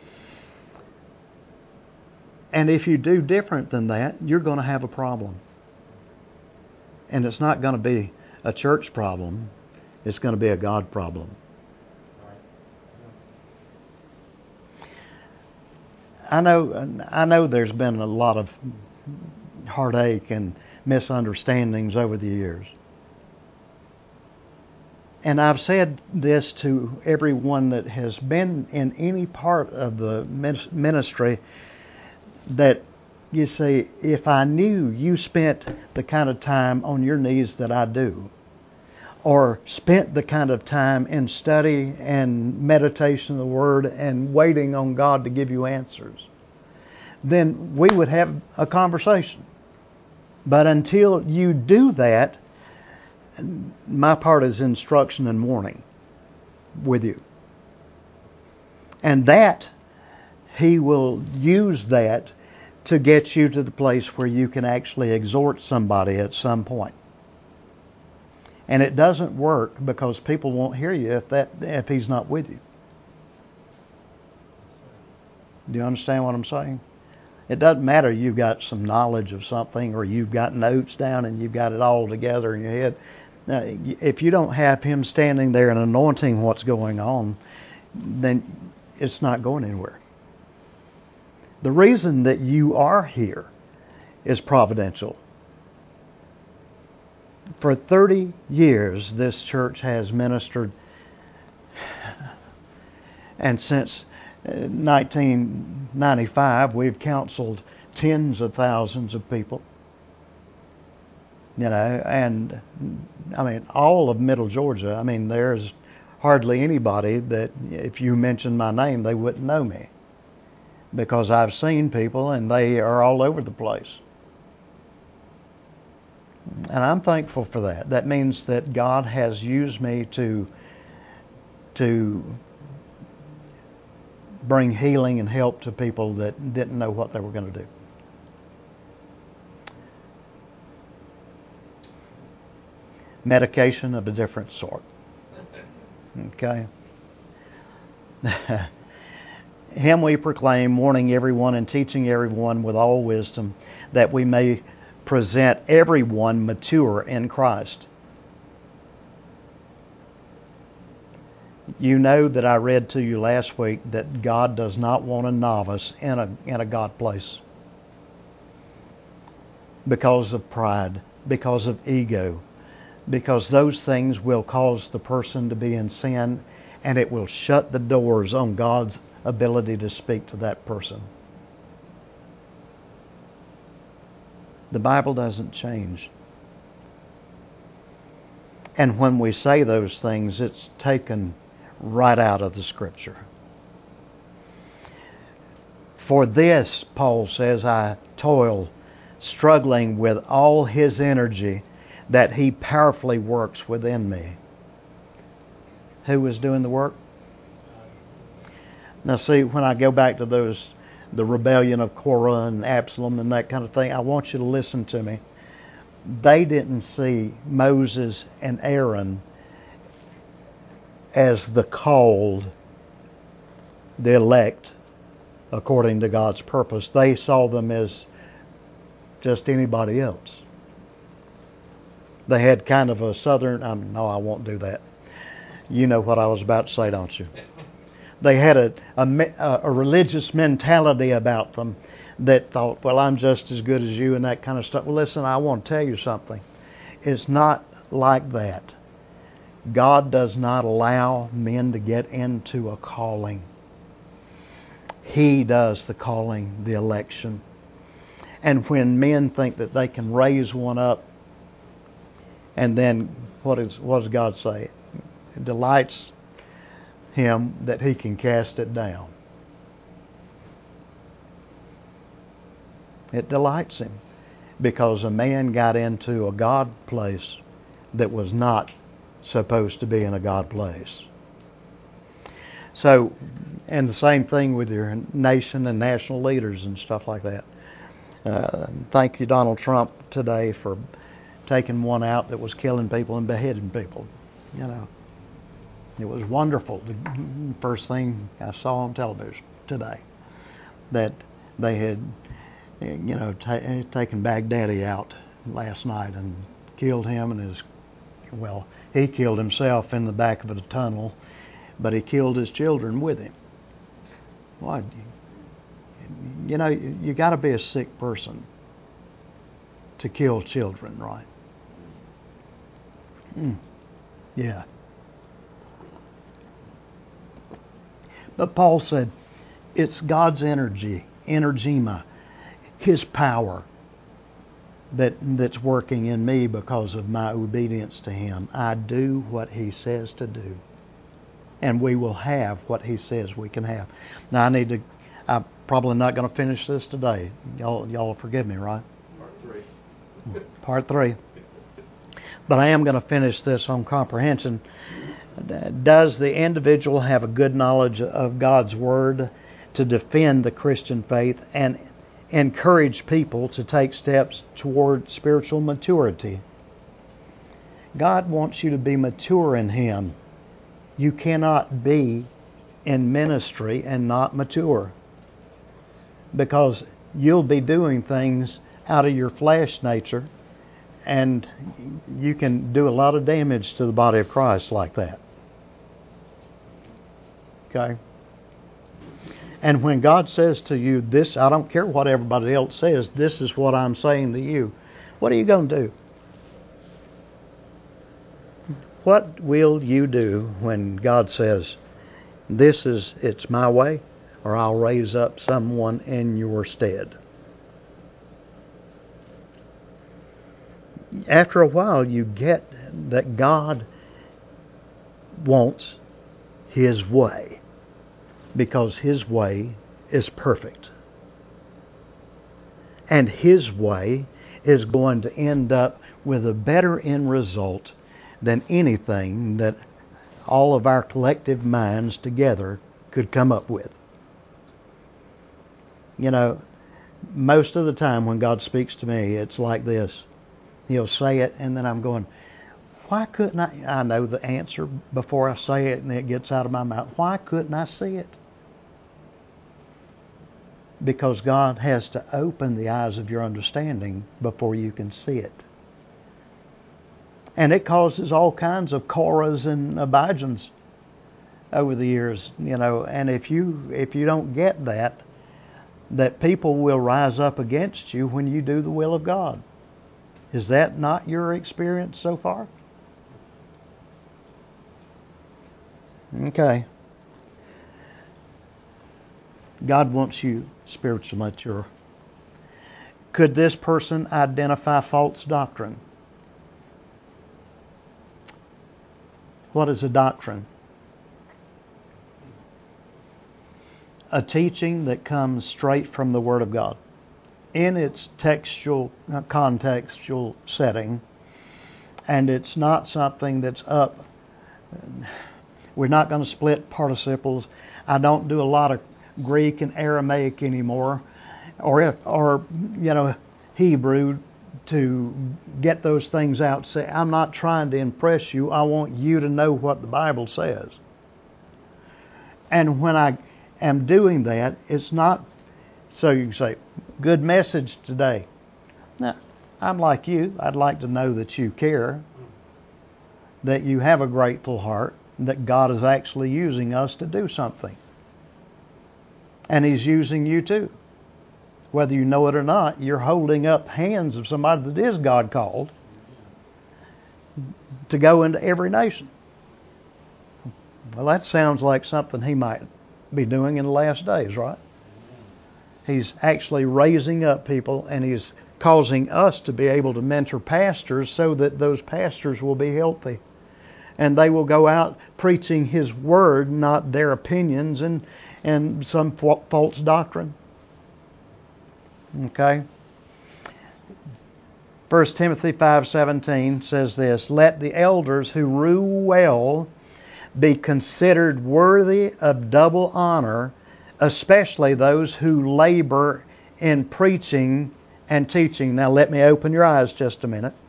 And if you do different than that, you're going to have a problem. And it's not going to be a church problem. It's going to be a God problem. I know I know there's been a lot of heartache and misunderstandings over the years. And I've said this to everyone that has been in any part of the ministry, that you say, if I knew you spent the kind of time on your knees that I do, or spent the kind of time in study and meditation of the Word and waiting on God to give you answers, then we would have a conversation. But until you do that, my part is instruction and warning with you. And that, He will use that to get you to the place where you can actually exhort somebody at some point. And it doesn't work because people won't hear you if that if He's not with you. Do you understand what I'm saying? It doesn't matter you've got some knowledge of something, or you've got notes down and you've got it all together in your head. Now, if you don't have Him standing there and anointing what's going on, then it's not going anywhere. The reason that you are here is providential. For thirty years, this church has ministered, and since nineteen ninety-five, we've counseled tens of thousands of people. You know, and I mean, all of Middle Georgia. I mean, there's hardly anybody that if you mention my name, they wouldn't know me, because I've seen people and they are all over the place. And I'm thankful for that. That means that God has used me to to bring healing and help to people that didn't know what they were going to do. Medication of a different sort. Okay? Him we proclaim, warning everyone and teaching everyone with all wisdom, that we may present everyone mature in Christ. You know that I read to you last week that God does not want a novice in a in a God place because of pride, because of ego, because those things will cause the person to be in sin, and it will shut the doors on God's ability to speak to that person. The Bible doesn't change. And when we say those things, it's taken right out of the Scripture. For this, Paul says, I toil, struggling with all His energy that He powerfully works within me. Who is doing the work? Now see, when I go back to those, the rebellion of Korah and Absalom and that kind of thing, I want you to listen to me. They didn't see Moses and Aaron as the called, the elect, according to God's purpose. They saw them as just anybody else. They had kind of a southern, um, no, I won't do that. You know what I was about to say, don't you? They had a, a, a religious mentality about them that thought, well, I'm just as good as you and that kind of stuff. Well, listen, I want to tell you something. It's not like that. God does not allow men to get into a calling. He does the calling, the election. And when men think that they can raise one up, and then what, is, what does God say? It delights Him that He can cast it down. It delights Him because a man got into a God place that was not supposed to be in a God place. So, and the same thing with your nation and national leaders and stuff like that. Uh, thank you, Donald Trump, today for taking one out that was killing people and beheading people. You know, it was wonderful. The first thing I saw on television today, that they had, you know, ta- taken Baghdadi out last night and killed him and his, well, he killed himself in the back of a tunnel, but he killed his children with him. What? You know, you got to be a sick person to kill children, right? Mm. Yeah. But Paul said, it's God's energy, energema, His power that that's working in me because of my obedience to Him. I do what He says to do, and we will have what He says we can have. Now, I need to. I'm probably not going to finish this today. Y'all, y'all forgive me, right? Part three. Part three. But I am going to finish this on comprehension. Does the individual have a good knowledge of God's Word to defend the Christian faith and encourage people to take steps toward spiritual maturity? God wants you to be mature in Him. You cannot be in ministry and not mature, because you'll be doing things out of your flesh nature, and you can do a lot of damage to the body of Christ like that. Okay? And when God says to you, this, I don't care what everybody else says, this is what I'm saying to you, what are you going to do? What will you do when God says, this is, it's my way, or I'll raise up someone in your stead? After a while, you get that God wants His way, because His way is perfect. And His way is going to end up with a better end result than anything that all of our collective minds together could come up with. You know, most of the time when God speaks to me, it's like this. He'll say it, and then I'm going, why couldn't I? I know the answer before I say it, and it gets out of my mouth. Why couldn't I see it? Because God has to open the eyes of your understanding before you can see it. And it causes all kinds of Korahs and Abijams over the years, you know. And if you if you don't get that, that people will rise up against you when you do the will of God. Is that not your experience so far? Okay. God wants you spiritually mature. Could this person identify false doctrine? What is a doctrine? A teaching that comes straight from the Word of God in its textual, contextual setting, and it's not something that's up. We're not going to split participles. I don't do a lot of Greek and Aramaic anymore, or or you know Hebrew, to get those things out. Say, I'm not trying to impress you. I want you to know what the Bible says. And when I am doing that, it's not so you can say, good message today. Now, I'm like you. I'd like to know that you care, that you have a grateful heart, that God is actually using us to do something. And He's using you too. Whether you know it or not, you're holding up hands of somebody that is God called to go into every nation. Well, that sounds like something He might be doing in the last days, right? He's actually raising up people, and He's causing us to be able to mentor pastors so that those pastors will be healthy. And they will go out preaching His Word, not their opinions and, and some false doctrine. Okay? First Timothy five seventeen says this, let the elders who rule well be considered worthy of double honor, especially those who labor in preaching and teaching. Now let me open your eyes just a minute.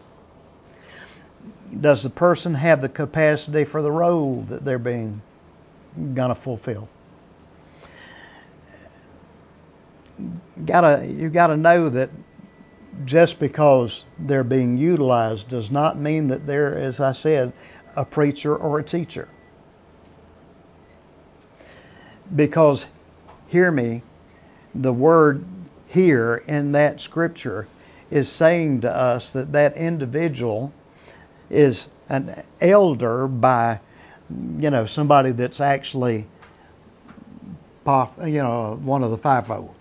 Does the person have the capacity for the role that they're being going to fulfill? Gotta, you got to know that just because they're being utilized does not mean that they're, as I said, a preacher or a teacher. Because, hear me, the word here in that scripture is saying to us that that individual is an elder by, you know, somebody that's actually, you know, one of the fivefold.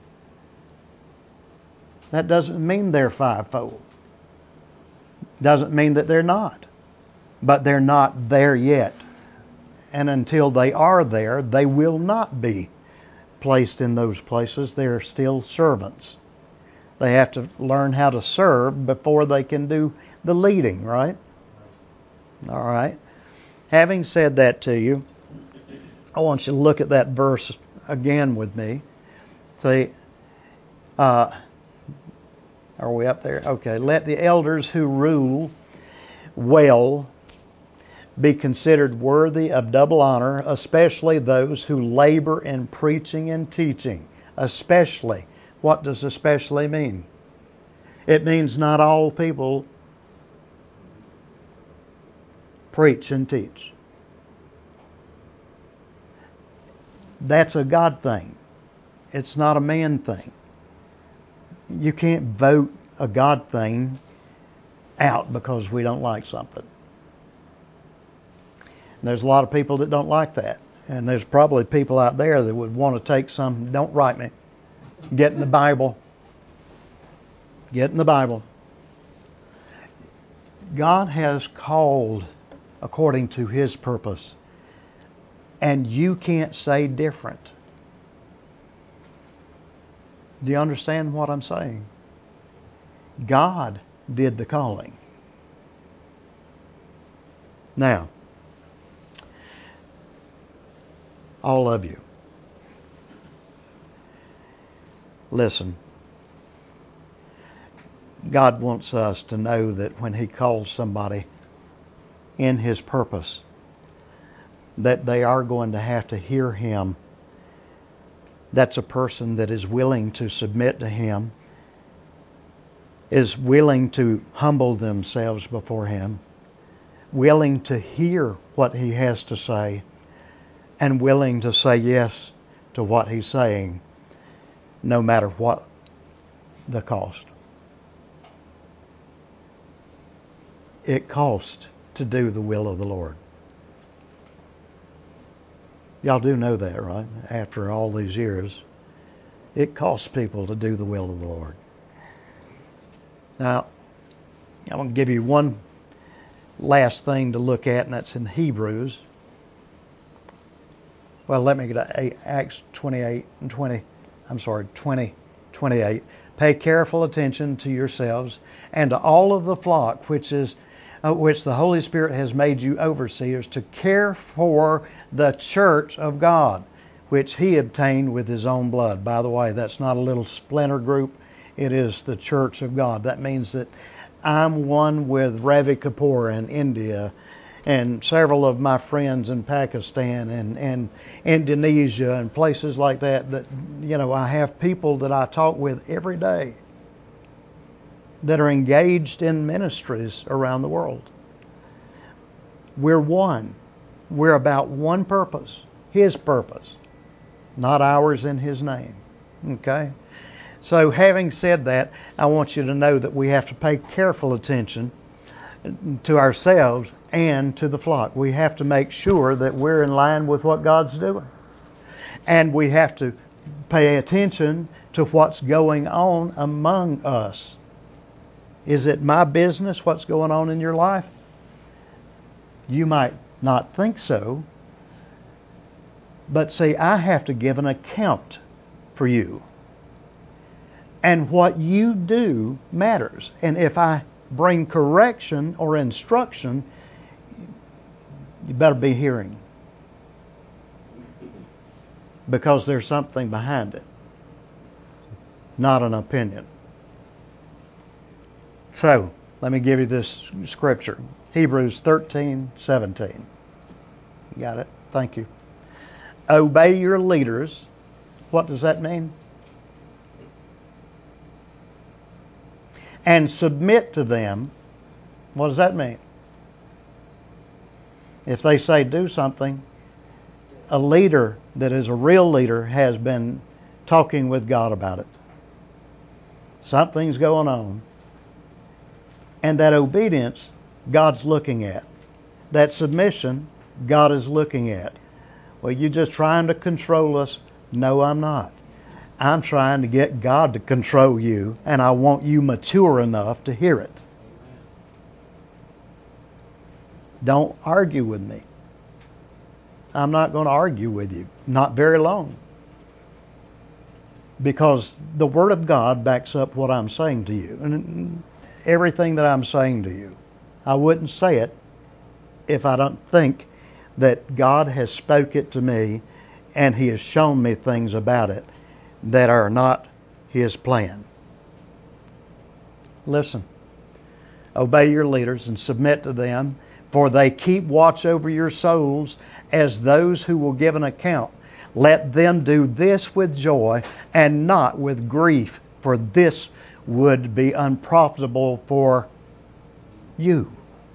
That doesn't mean they're fivefold. Doesn't mean that they're not. But they're not there yet. And until they are there, they will not be placed in those places. They're still servants. They have to learn how to serve before they can do the leading, right? All right. Having said that to you, I want you to look at that verse again with me. See, uh, are we up there? Okay. Let the elders who rule well be considered worthy of double honor, especially those who labor in preaching and teaching. Especially. What does especially mean? It means not all people preach and teach. That's a God thing. It's not a man thing. You can't vote a God thing out because we don't like something. And there's a lot of people that don't like that. And there's probably people out there that would want to take some, don't write me, get in the Bible. Get in the Bible. God has called according to His purpose. And you can't say different. Do you understand what I'm saying? God did the calling. Now, all of you, listen. God wants us to know that when He calls somebody in His purpose, that they are going to have to hear Him. That's a person that is willing to submit to Him, is willing to humble themselves before Him, willing to hear what He has to say, and willing to say yes to what He's saying, no matter what the cost. It costs to do the will of the Lord. Y'all do know that, right? After all these years, it costs people to do the will of the Lord. Now, I'm going to give you one last thing to look at, and that's in Hebrews. Well, let me get to Acts twenty-eight and twenty. I'm sorry, twenty, twenty-eight. Pay careful attention to yourselves and to all of the flock which is uh, which the Holy Spirit has made you overseers to care for the church of God, which He obtained with His own blood. By the way, that's not a little splinter group. It is the church of God. That means that I'm one with Ravi Kapoor in India, and several of my friends in Pakistan and, and Indonesia and places like that, that, you know, I have people that I talk with every day that are engaged in ministries around the world. We're one. We're about one purpose, His purpose, not ours in His name. Okay? So having said that, I want you to know that we have to pay careful attention to ourselves and to the flock. We have to make sure that we're in line with what God's doing. And we have to pay attention to what's going on among us. Is it my business what's going on in your life? You might not think so. But see, I have to give an account for you. And what you do matters. And if I bring correction or instruction, you better be hearing. Because there's something behind it. Not an opinion. So, let me give you this scripture. Hebrews thirteen seventeen. You got it? Thank you. Obey your leaders. What does that mean? And submit to them. What does that mean? If they say do something, a leader that is a real leader has been talking with God about it. Something's going on. And that obedience, God's looking at. That submission, God is looking at. Well, you're just trying to control us. No, I'm not. I'm trying to get God to control you, and I want you mature enough to hear it. Don't argue with me. I'm not going to argue with you. Not very long. Because the Word of God backs up what I'm saying to you. And everything that I'm saying to you. I wouldn't say it if I don't think that God has spoke it to me and He has shown me things about it that are not His plan. Listen. Obey your leaders and submit to them, for they keep watch over your souls as those who will give an account. Let them do this with joy and not with grief, for this would be unprofitable for you.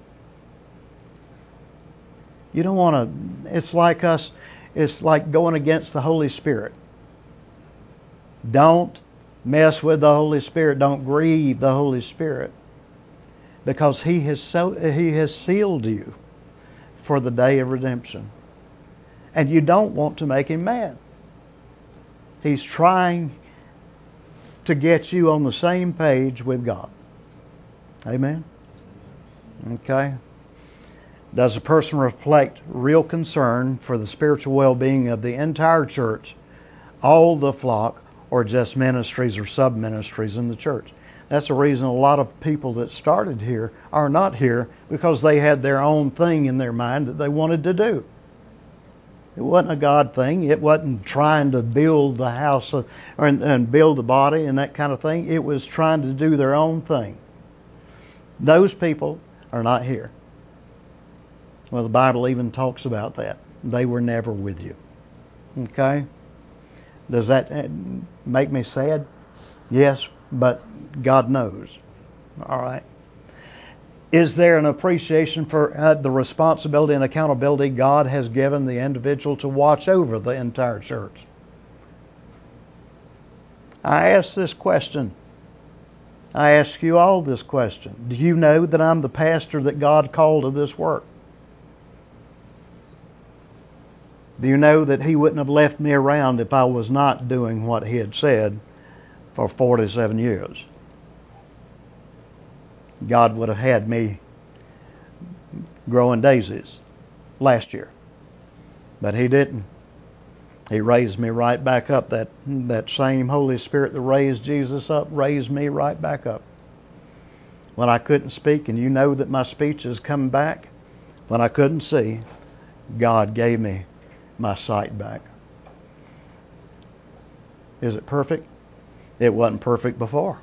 You don't want to, it's like us, it's like going against the Holy Spirit. Don't mess with the Holy Spirit. Don't grieve the Holy Spirit. Because He has so, He has sealed you for the day of redemption. And you don't want to make Him mad. He's trying to get you on the same page with God. Amen? Okay. Does a person reflect real concern for the spiritual well-being of the entire church, all the flock, or just ministries or sub-ministries in the church? That's the reason a lot of people that started here are not here, because they had their own thing in their mind that they wanted to do. It wasn't a God thing. It wasn't trying to build the house or, and build the body and that kind of thing. It was trying to do their own thing. Those people are not here. Well, the Bible even talks about that. They were never with you. Okay? Does that make me sad? Yes, but God knows. All right. Is there an appreciation for uh, the responsibility and accountability God has given the individual to watch over the entire church? I ask this question. I ask you all this question. Do you know that I'm the pastor that God called to this work? Do you know that He wouldn't have left me around if I was not doing what He had said for forty-seven years? God would have had me growing daisies last year. But He didn't. He raised me right back up. That, that same Holy Spirit that raised Jesus up raised me right back up. When I couldn't speak, and you know that my speech is coming back, when I couldn't see, God gave me my sight back. Is it perfect? It wasn't perfect before.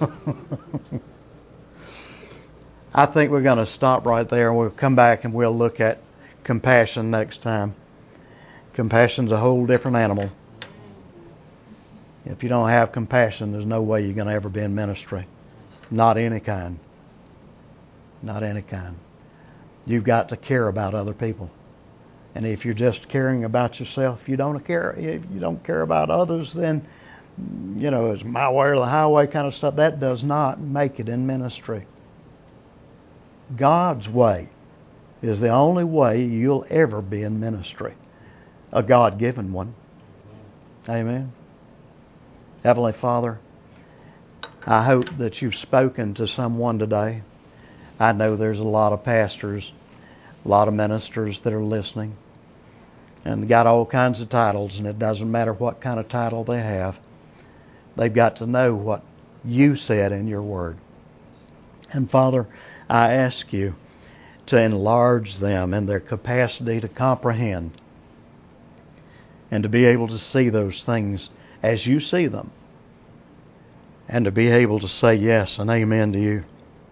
I think we're going to stop right there. We'll come back and we'll look at compassion next time. Compassion's a whole different animal. If you don't have compassion, there's no way you're going to ever be in ministry. Not any kind. Not any kind. You've got to care about other people. And if you're just caring about yourself, you don't care. If you don't care about others, then, you know, it's my way or the highway kind of stuff. That does not make it in ministry. God's way is the only way you'll ever be in ministry. A God-given one. Amen. Heavenly Father, I hope that you've spoken to someone today. I know there's a lot of pastors, a lot of ministers that are listening, and got all kinds of titles, and it doesn't matter what kind of title they have. They've got to know what you said in your word. And Father, I ask you to enlarge them in their capacity to comprehend and to be able to see those things as you see them, and to be able to say yes and amen to you.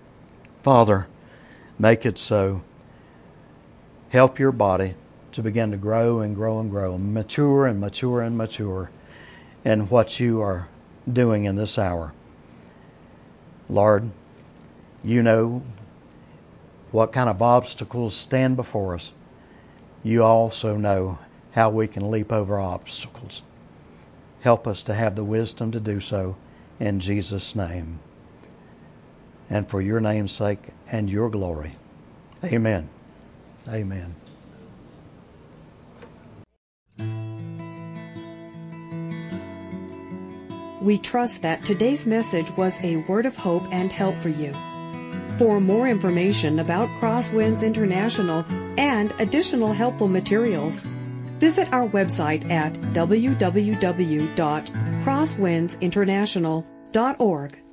Father, make it so. Help your body to begin to grow and grow and grow, mature and mature and mature in what you are doing in this hour. Lord, you know what kind of obstacles stand before us. You also know how we can leap over obstacles. Help us to have the wisdom to do so in Jesus' name. And for your name's sake and your glory. Amen. Amen. We trust that today's message was a word of hope and help for you. For more information about Crosswinds International and additional helpful materials, visit our website at w w w dot crosswinds international dot org.